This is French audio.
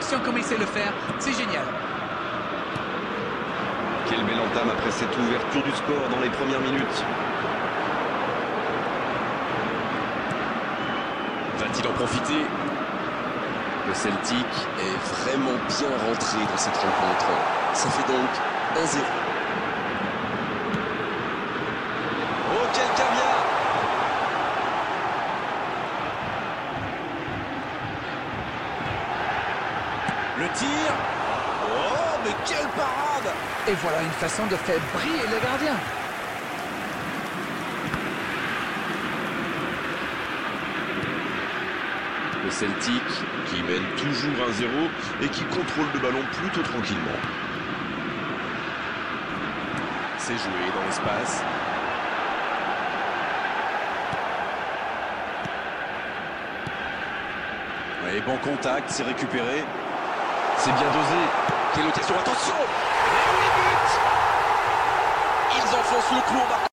attention comme il sait le faire, c'est génial. Quelle belle entame après cette ouverture du score dans les premières minutes. Va-t-il en profiter? Le Celtic est vraiment bien rentré dans cette rencontre. Ça fait donc 1-0. Oh, quel caviar! Le tir. Oh, mais quelle parade! Et voilà une façon de faire briller le gardien. Le Celtic qui mène toujours 1-0 et qui contrôle le ballon plutôt tranquillement. C'est joué dans l'espace. Et bon contact, c'est récupéré. C'est bien dosé. Quelle occasion, attention! Et oui, but! Ils enfoncent le clou en marquant.